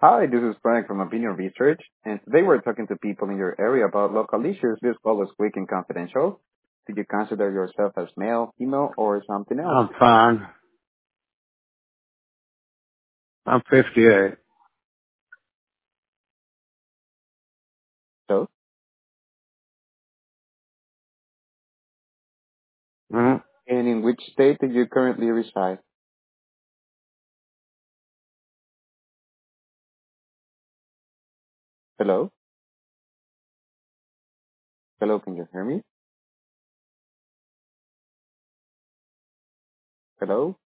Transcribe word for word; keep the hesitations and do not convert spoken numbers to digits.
Hi, this is Frank from Opinion Research, and today we're talking to people in your area about local issues. This call is quick and confidential. Do you consider yourself as male, female, or something else? I'm fine. I'm fifty-eight. So, Mm-hmm. and in which state do you currently reside? Hello? Hello, can you hear me? Hello?